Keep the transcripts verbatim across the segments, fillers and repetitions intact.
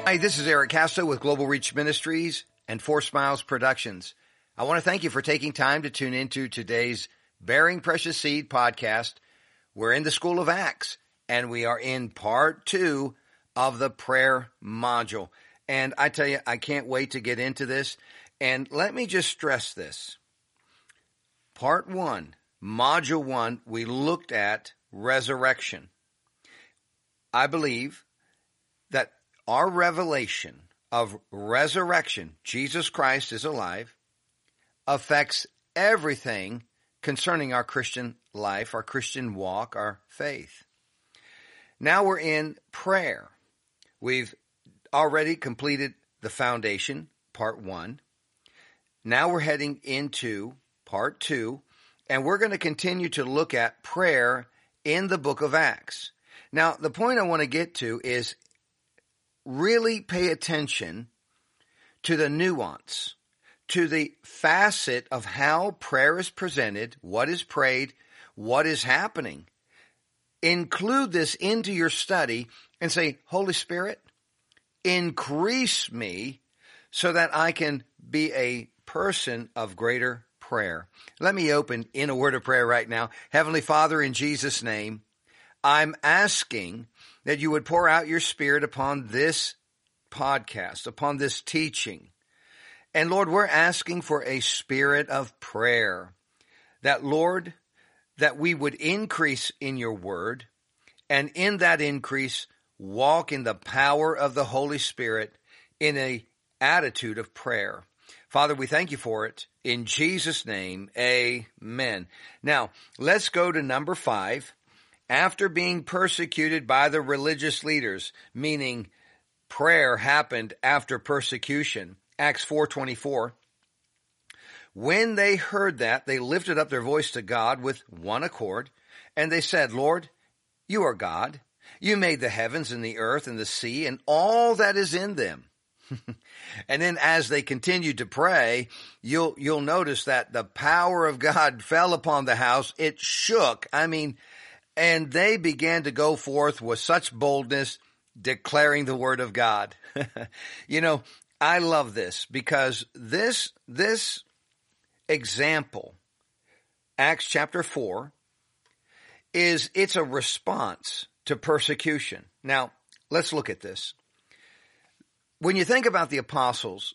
Hi, this is Eric Castro with Global Reach Ministries and Four Smiles Productions. I want to thank you for taking time to tune into today's Bearing Precious Seed podcast. We're in the School of Acts, and we are in part two of the prayer module. And I tell you, I can't wait to get into this. And let me just stress this. Part one, module one, we looked at resurrection. I believe that our revelation of resurrection, Jesus Christ is alive, affects everything concerning our Christian life, our Christian walk, our faith. Now we're in prayer. We've already completed the foundation, part one. Now we're heading into part two, and we're going to continue to look at prayer in the book of Acts. Now, the point I want to get to is really pay attention to the nuance, to the facet of how prayer is presented, what is prayed, what is happening. Include this into your study and say, Holy Spirit, increase me so that I can be a person of greater prayer. Let me open in a word of prayer right now. Heavenly Father, in Jesus' name, I'm asking that you would pour out your Spirit upon this podcast, upon this teaching. And Lord, we're asking for a spirit of prayer, that Lord, that we would increase in your word, and in that increase, walk in the power of the Holy Spirit in a attitude of prayer. Father, we thank you for it. In Jesus' name, amen. Now, let's go to number five. After being persecuted by the religious leaders, meaning prayer happened after persecution, Acts four twenty-four. When they heard that, they lifted up their voice to God with one accord, and they said, Lord, you are God. You made the heavens and the earth and the sea and all that is in them. And then as they continued to pray, you'll you'll notice that the power of God fell upon the house. It shook. I mean, and they began to go forth with such boldness, declaring the word of God. You know, I love this because this, this example, Acts chapter four, is, it's a response to persecution. Now, let's look at this. When you think about the apostles,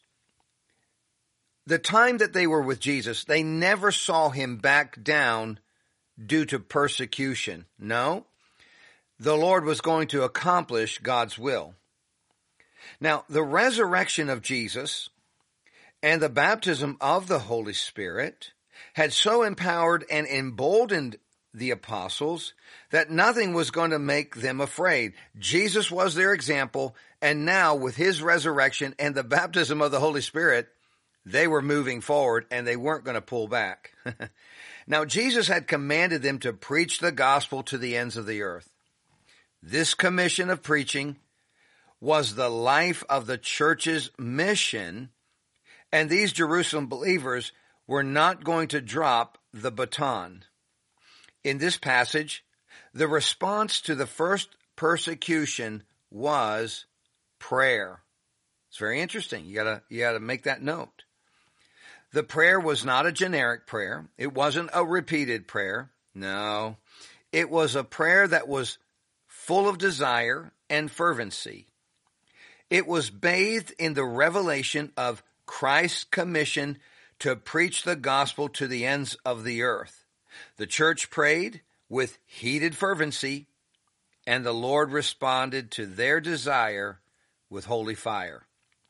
the time that they were with Jesus, they never saw him back down due to persecution. No, the Lord was going to accomplish God's will. Now, the resurrection of Jesus and the baptism of the Holy Spirit had so empowered and emboldened the apostles that nothing was going to make them afraid. Jesus was their example, and now with his resurrection and the baptism of the Holy Spirit, they were moving forward and they weren't going to pull back. Now, Jesus had commanded them to preach the gospel to the ends of the earth. This commission of preaching was the life of the church's mission, and these Jerusalem believers were not going to drop the baton. In this passage, the response to the first persecution was prayer. It's very interesting. You gotta, you gotta make that note. The prayer was not a generic prayer. It wasn't a repeated prayer. No, it was a prayer that was full of desire and fervency. It was bathed in the revelation of Christ's commission to preach the gospel to the ends of the earth. The church prayed with heated fervency, and the Lord responded to their desire with holy fire.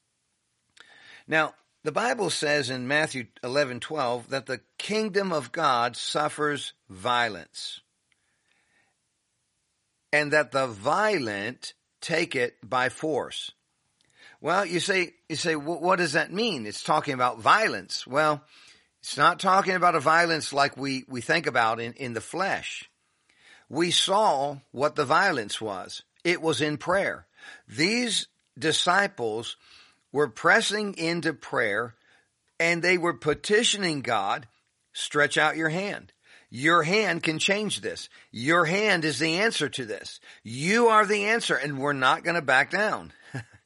Now, the Bible says in Matthew eleven twelve that the kingdom of God suffers violence, and that the violent take it by force. Well, you say, you say, what does that mean? It's talking about violence. Well, it's not talking about a violence like we, we think about in, in the flesh. We saw what the violence was. It was in prayer. These disciples were pressing into prayer, and they were petitioning God, stretch out your hand. Your hand can change this. Your hand is the answer to this. You are the answer, and we're not going to back down.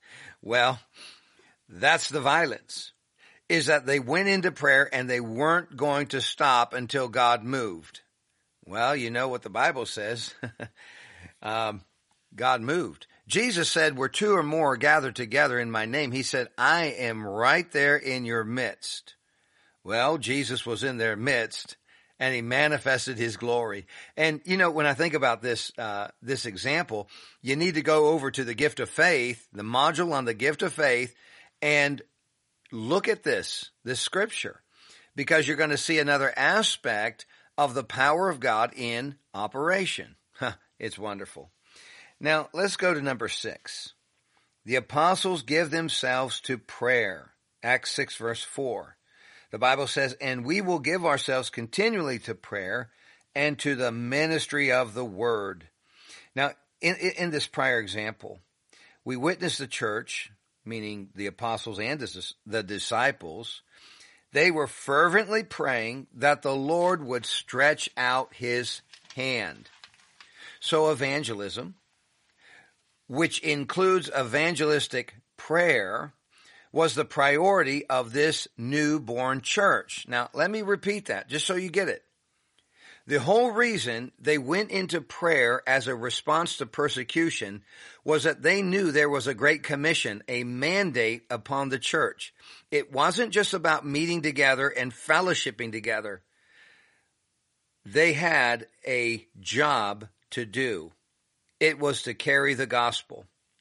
Well, that's the violence, is that they went into prayer and they weren't going to stop until God moved. Well, you know what the Bible says. um, God moved. Jesus said, where two or more are gathered together in my name, he said, I am right there in your midst. Well, Jesus was in their midst and he manifested his glory. And, you know, when I think about this, uh, this example, you need to go over to the gift of faith, the module on the gift of faith, and look at this, this scripture, because you're going to see another aspect of the power of God in operation. Huh, it's wonderful. Now, let's go to number six. The apostles give themselves to prayer. Acts six, verse four. The Bible says, and we will give ourselves continually to prayer and to the ministry of the word. Now, in, in this prior example, we witnessed the church, meaning the apostles and the disciples, they were fervently praying that the Lord would stretch out his hand. So evangelism, which includes evangelistic prayer, was the priority of this newborn church. Now, let me repeat that just so you get it. The whole reason they went into prayer as a response to persecution was that they knew there was a great commission, a mandate upon the church. It wasn't just about meeting together and fellowshipping together. They had a job to do. It was to carry the gospel.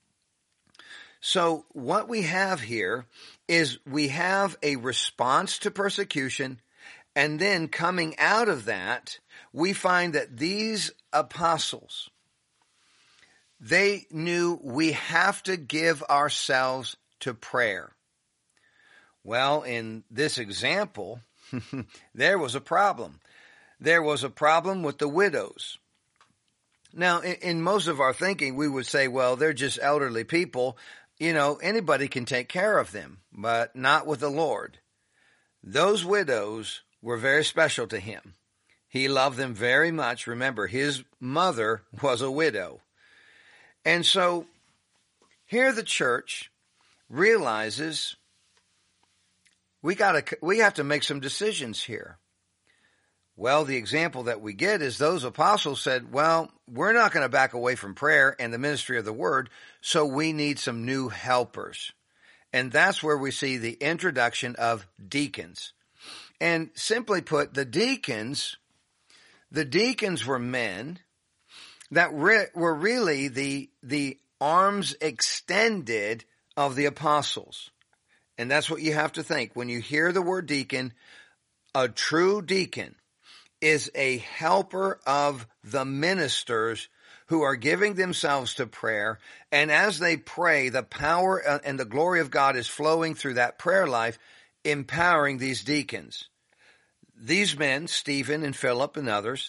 So what we have here is we have a response to persecution, and then coming out of that, we find that these apostles, they knew we have to give ourselves to prayer. Well, in this example, there was a problem. There was a problem with the widows. Now, in, in most of our thinking, we would say, well, they're just elderly people. You know, anybody can take care of them, but not with the Lord. Those widows were very special to him. He loved them very much. Remember, his mother was a widow. And so here the church realizes we gotta, we have to make some decisions here. Well, the example that we get is those apostles said, well, we're not going to back away from prayer and the ministry of the word, so we need some new helpers. And that's where we see the introduction of deacons. And simply put, the deacons, the deacons were men that re- were really the, the arms extended of the apostles. And that's what you have to think. When you hear the word deacon, a true deacon is a helper of the ministers who are giving themselves to prayer. And as they pray, the power and the glory of God is flowing through that prayer life, empowering these deacons. These men, Stephen and Philip and others,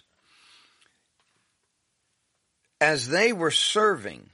as they were serving,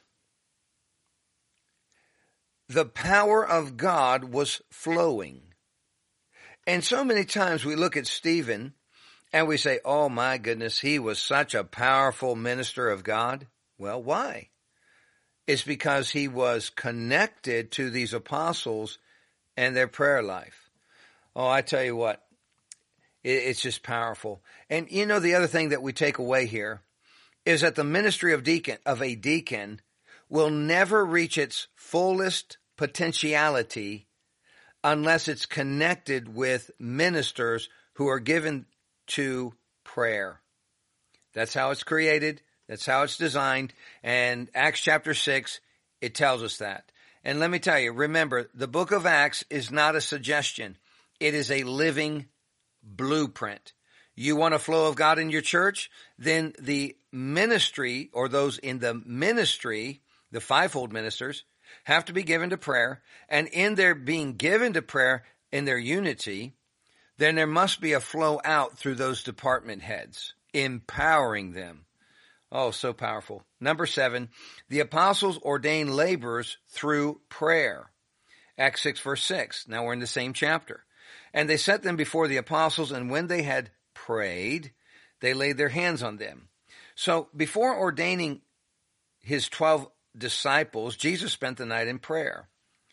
the power of God was flowing. And so many times we look at Stephen and we say, oh my goodness, he was such a powerful minister of God. Well, why? It's because he was connected to these apostles and their prayer life. Oh, I tell you what, it's just powerful. And you know, the other thing that we take away here is that the ministry of deacon, of a deacon will never reach its fullest potentiality unless it's connected with ministers who are given to prayer. That's how it's created. That's how it's designed. And Acts chapter six, it tells us that. And let me tell you, remember, the book of Acts is not a suggestion. It is a living blueprint. You want a flow of God in your church? Then the ministry, or those in the ministry, the fivefold ministers, have to be given to prayer. And in their being given to prayer, in their unity, then there must be a flow out through those department heads, empowering them. Oh, so powerful. Number seven, the apostles ordained laborers through prayer. Acts six, verse six. Now we're in the same chapter. And they set them before the apostles, and when they had prayed, they laid their hands on them. So before ordaining his twelve disciples, Jesus spent the night in prayer.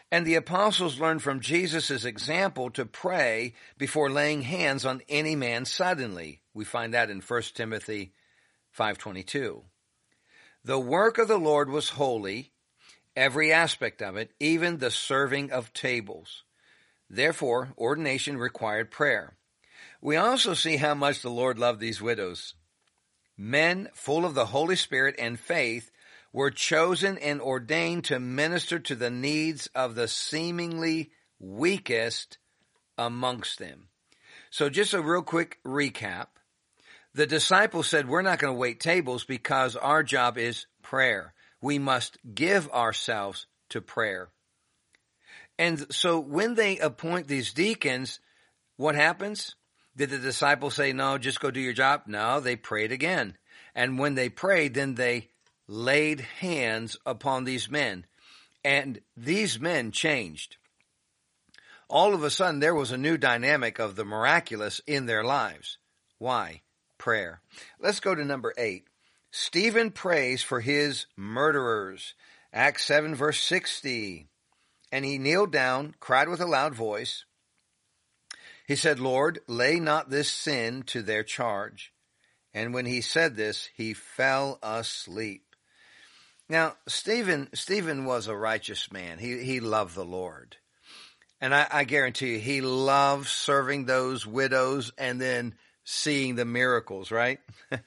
And the apostles learned from Jesus' example to pray before laying hands on any man suddenly. We find that in First Timothy five twenty-two. The work of the Lord was holy, every aspect of it, even the serving of tables. Therefore, ordination required prayer. We also see how much the Lord loved these widows. Men full of the Holy Spirit and faith were chosen and ordained to minister to the needs of the seemingly weakest amongst them. So just a real quick recap. The disciples said, we're not going to wait tables because our job is prayer. We must give ourselves to prayer. And so when they appoint these deacons, what happens? Did the disciples say, no, just go do your job? No, they prayed again. And when they prayed, then they laid hands upon these men. And these men changed. All of a sudden, there was a new dynamic of the miraculous in their lives. Why? Prayer. Let's go to number eight. Stephen prays for his murderers. Acts seven, verse sixty. And he kneeled down, cried with a loud voice. He said, Lord, lay not this sin to their charge. And when he said this, he fell asleep. Now, Stephen, Stephen was a righteous man. He, he loved the Lord. And I, I guarantee you, he loved serving those widows and then seeing the miracles, right?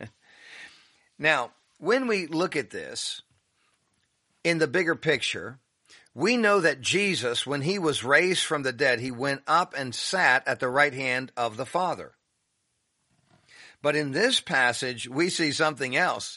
Now, when we look at this in the bigger picture, we know that Jesus, when he was raised from the dead, he went up and sat at the right hand of the Father. But in this passage, we see something else.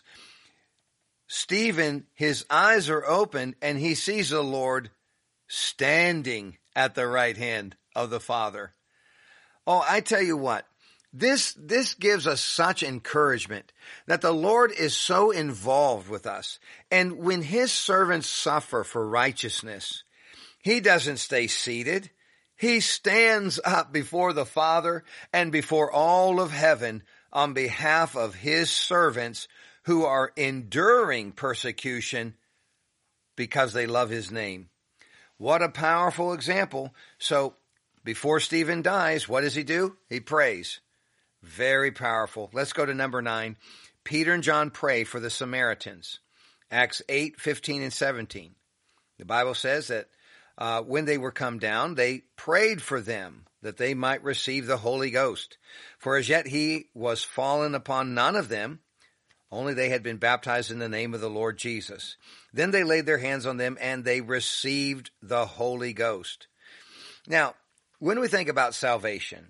Stephen, his eyes are open and he sees the Lord standing at the right hand of the Father. Oh, I tell you what, this, this gives us such encouragement that the Lord is so involved with us. And when his servants suffer for righteousness, he doesn't stay seated. He stands up before the Father and before all of heaven on behalf of his servants who are enduring persecution because they love his name. What a powerful example. So before Stephen dies, what does he do? He prays. Very powerful. Let's go to number nine. Peter and John pray for the Samaritans. Acts eight, fifteen and seventeen. The Bible says that uh, when they were come down, they prayed for them that they might receive the Holy Ghost. For as yet he was fallen upon none of them, only they had been baptized in the name of the Lord Jesus. Then they laid their hands on them and they received the Holy Ghost. Now, when we think about salvation,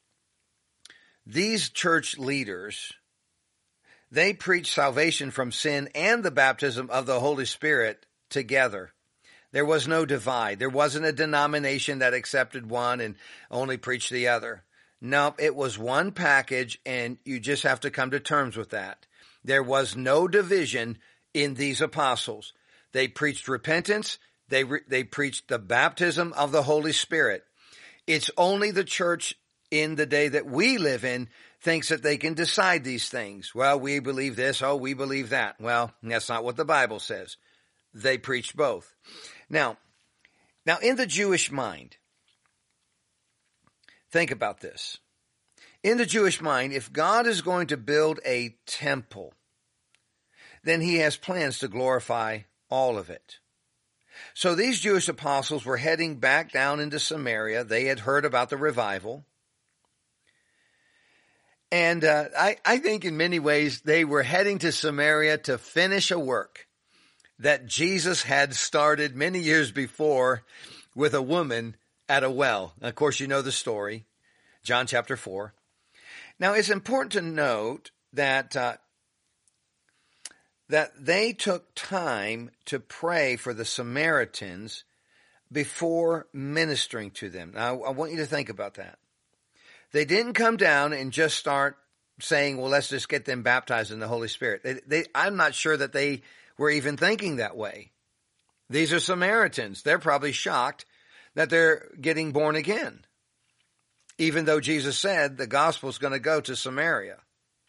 these church leaders, they preach salvation from sin and the baptism of the Holy Spirit together. There was no divide. There wasn't a denomination that accepted one and only preached the other. No, it was one package, and you just have to come to terms with that. There was no division in these apostles. They preached repentance. They re- they preached the baptism of the Holy Spirit. It's only the church in the day that we live in thinks that they can decide these things. Well, we believe this. Oh, we believe that. Well, that's not what the Bible says. They preached both. Now, now in the Jewish mind, think about this. In the Jewish mind, if God is going to build a temple, then he has plans to glorify all of it. So these Jewish apostles were heading back down into Samaria. They had heard about the revival. And uh, I, I think in many ways they were heading to Samaria to finish a work that Jesus had started many years before with a woman at a well. Of course, you know the story, John chapter four. Now, it's important to note that uh, that they took time to pray for the Samaritans before ministering to them. Now, I want you to think about that. They didn't come down and just start saying, well, let's just get them baptized in the Holy Spirit. They, they, I'm not sure that they were even thinking that way. These are Samaritans. They're probably shocked that they're getting born again, even though Jesus said the gospel is going to go to Samaria.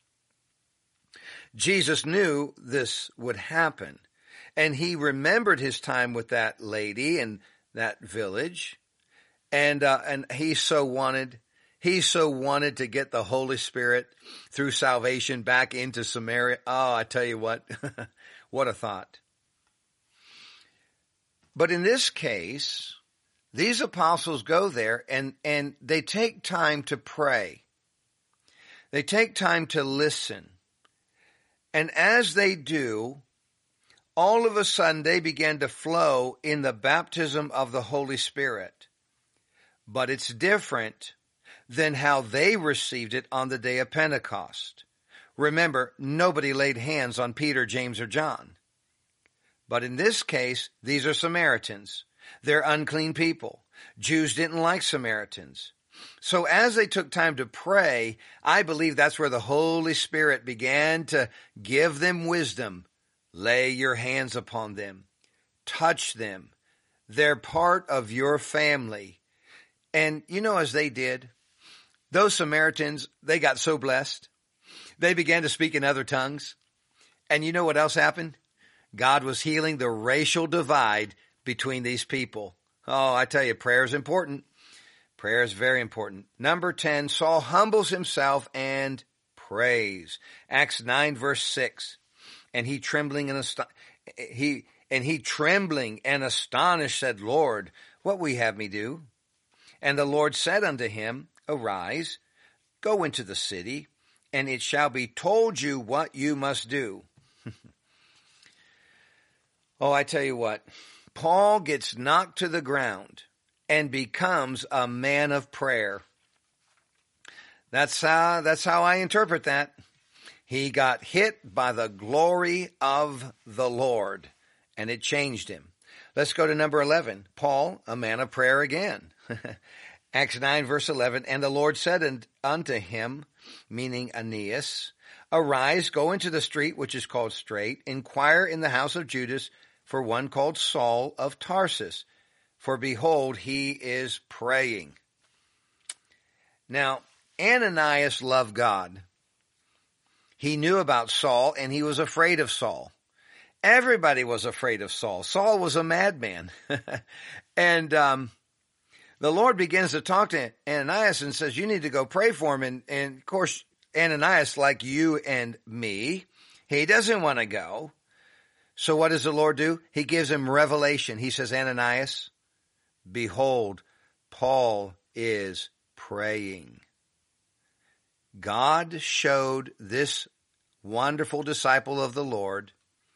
Jesus knew this would happen, and he remembered his time with that lady and that village. And, uh, and he so wanted, he so wanted to get the Holy Spirit through salvation back into Samaria. Oh, I tell you what, what a thought. But in this case, these apostles go there and, and they take time to pray. They take time to listen. And as they do, all of a sudden they begin to flow in the baptism of the Holy Spirit. But it's different than how they received it on the day of Pentecost. Remember, nobody laid hands on Peter, James, or John. But in this case, these are Samaritans. They're unclean people. Jews didn't like Samaritans. So as they took time to pray, I believe that's where the Holy Spirit began to give them wisdom. Lay your hands upon them. Touch them. They're part of your family. And you know, as they did, those Samaritans, they got so blessed. They began to speak in other tongues. And you know what else happened? God was healing the racial divide between these people. Oh, I tell you, prayer is important. Prayer is very important. Number ten, Saul humbles himself and prays. Acts nine, verse six. And he trembling and ast- he and he trembling and astonished said, Lord, what will you have me do? And the Lord said unto him, Arise, go into the city, and it shall be told you what you must do. Oh, I tell you what, Paul gets knocked to the ground and becomes a man of prayer. That's how, that's how I interpret that. He got hit by the glory of the Lord, and it changed him. Let's go to number eleven. Paul, a man of prayer again. Acts nine, verse eleven, and the Lord said unto him, meaning Aeneas, Arise, go into the street which is called Straight, inquire in the house of Judas for one called Saul of Tarsus, for behold, he is praying. Now, Ananias loved God. He knew about Saul, and he was afraid of Saul. Everybody was afraid of Saul. Saul was a madman. and um, the Lord begins to talk to Ananias and says, you need to go pray for him. And, and of course, Ananias, like you and me, he doesn't want to go. So what does the Lord do? He gives him revelation. He says, Ananias, behold, Paul is praying. God showed this wonderful disciple of the Lord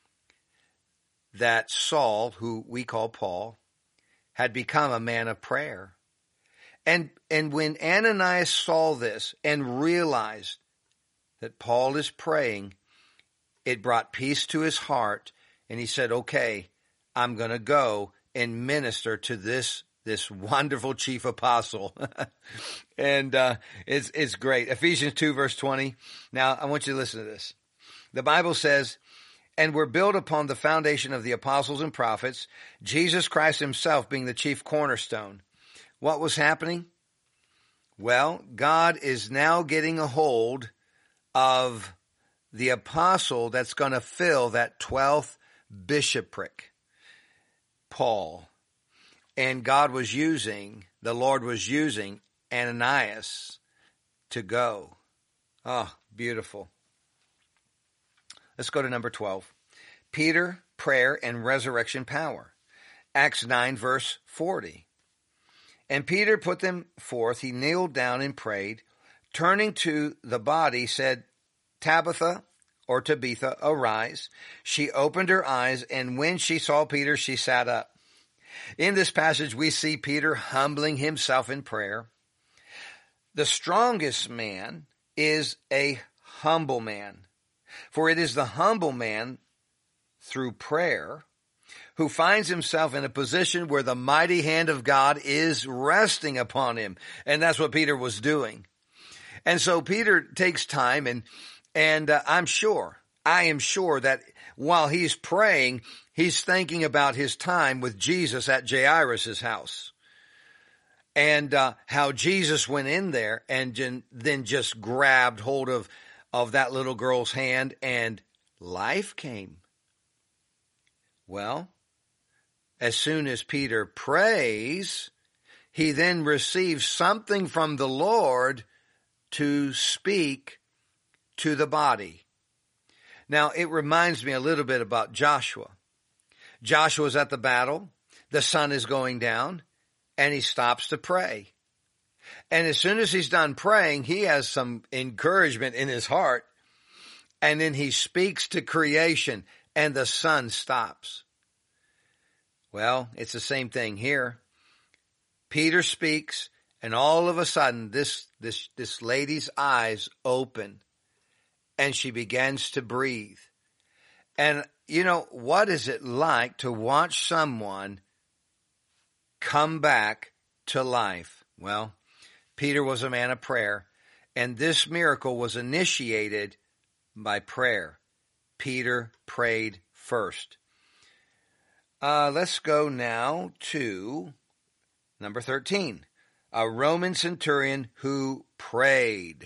that Saul, who we call Paul, had become a man of prayer. And, and when Ananias saw this and realized that Paul is praying, it brought peace to his heart. And he said, okay, I'm going to go and minister to this, this wonderful chief apostle. and, uh, it's, it's great. Ephesians two, verse twenty. Now, I want you to listen to this. The Bible says, and we're built upon the foundation of the apostles and prophets, Jesus Christ himself being the chief cornerstone. What was happening? Well, God is now getting a hold of the apostle that's going to fill that twelfth bishopric, Paul. And God was using, the Lord was using Ananias to go. Oh, beautiful. Let's go to number twelve. Peter, prayer and resurrection power. Acts nine, verse forty. And Peter put them forth. He kneeled down and prayed. Turning to the body, said, Tabitha, or Tabitha, arise. She opened her eyes, and when she saw Peter, she sat up. In this passage, we see Peter humbling himself in prayer. The strongest man is a humble man. For it is the humble man, through prayer, who finds himself in a position where the mighty hand of God is resting upon him. And that's what Peter was doing. And so Peter takes time, and and uh, I'm sure, I am sure that while he's praying, he's thinking about his time with Jesus at Jairus' house. And uh, how Jesus went in there and then just grabbed hold of of that little girl's hand, and life came. Well, as soon as Peter prays, he then receives something from the Lord to speak to the body. Now, it reminds me a little bit about Joshua. Joshua's at the battle. The sun is going down, and he stops to pray. And as soon as he's done praying, he has some encouragement in his heart. And then he speaks to creation, and the sun stops. Well, it's the same thing here. Peter speaks, and all of a sudden, this, this, this lady's eyes open, and she begins to breathe. And, you know, what is it like to watch someone come back to life? Well, Peter was a man of prayer, and this miracle was initiated by prayer. Peter prayed first. Uh, let's go now to number thirteen, a Roman centurion who prayed.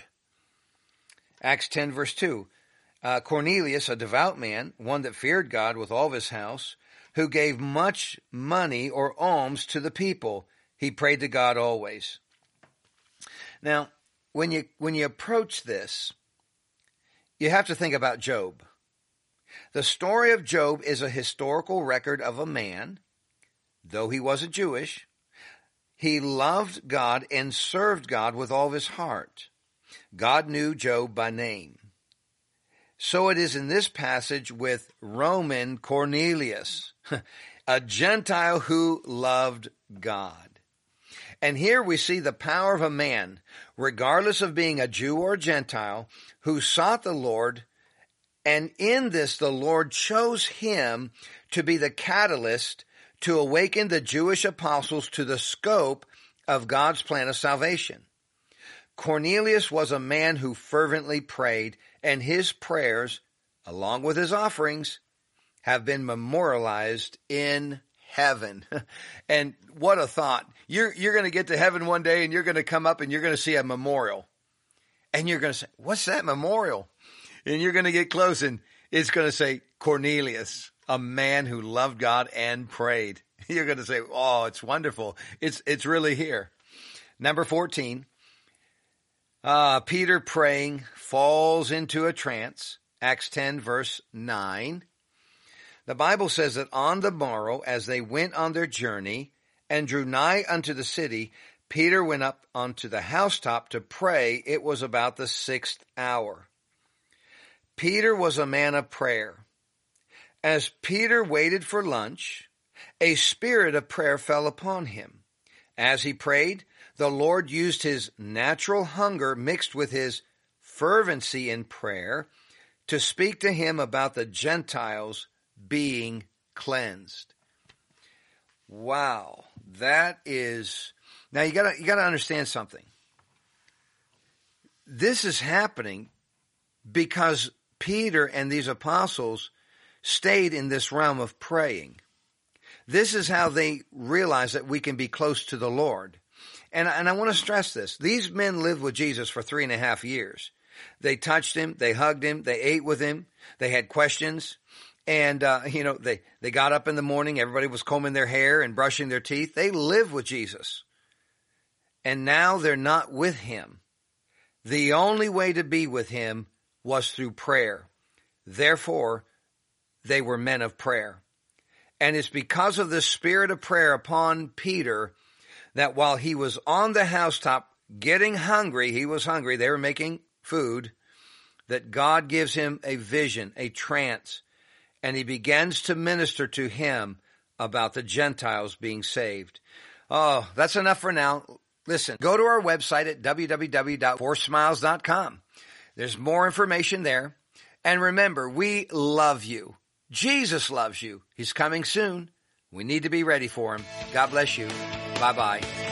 Acts ten, verse two. Uh, Cornelius, a devout man, one that feared God with all of his house, who gave much money or alms to the people. He prayed to God always. Now, when you when you approach this, you have to think about Job. The story of Job is a historical record of a man, though he wasn't Jewish. He loved God and served God with all of his heart. God knew Job by name. So it is in this passage with Roman Cornelius, a Gentile who loved God. And here we see the power of a man, regardless of being a Jew or a Gentile, who sought the Lord, and in this the Lord chose him to be the catalyst to awaken the Jewish apostles to the scope of God's plan of salvation. Cornelius was a man who fervently prayed, and his prayers, along with his offerings, have been memorialized in heaven. And what a thought. You're, you're going to get to heaven one day, and you're going to come up and you're going to see a memorial. And you're going to say, what's that memorial? And you're going to get close, and it's going to say Cornelius, a man who loved God and prayed. You're going to say, oh, it's wonderful. It's, it's really here. Number fourteen, uh, Peter praying falls into a trance. Acts ten, verse nine. The Bible says that on the morrow, as they went on their journey and drew nigh unto the city, Peter went up onto the housetop to pray. It was about the sixth hour. Peter was a man of prayer. As Peter waited for lunch, a spirit of prayer fell upon him. As he prayed, the Lord used his natural hunger mixed with his fervency in prayer to speak to him about the Gentiles being cleansed. Wow, that is... Now you gotta, you gotta understand something. This is happening because Peter and these apostles stayed in this realm of praying. This is how they realize that we can be close to the Lord. And, and I want to stress this. These men lived with Jesus for three and a half years. They touched him. They hugged him. They ate with him. They had questions. And, uh, you know, they, they got up in the morning. Everybody was combing their hair and brushing their teeth. They lived with Jesus. And now they're not with him. The only way to be with him was through prayer. Therefore, they were men of prayer. And it's because of the spirit of prayer upon Peter that while he was on the housetop getting hungry, he was hungry, they were making food, that God gives him a vision, a trance, and he begins to minister to him about the Gentiles being saved. Oh, that's enough for now. Listen, go to our website at w w w dot four smiles dot com. There's more information there. And remember, we love you. Jesus loves you. He's coming soon. We need to be ready for him. God bless you. Bye-bye.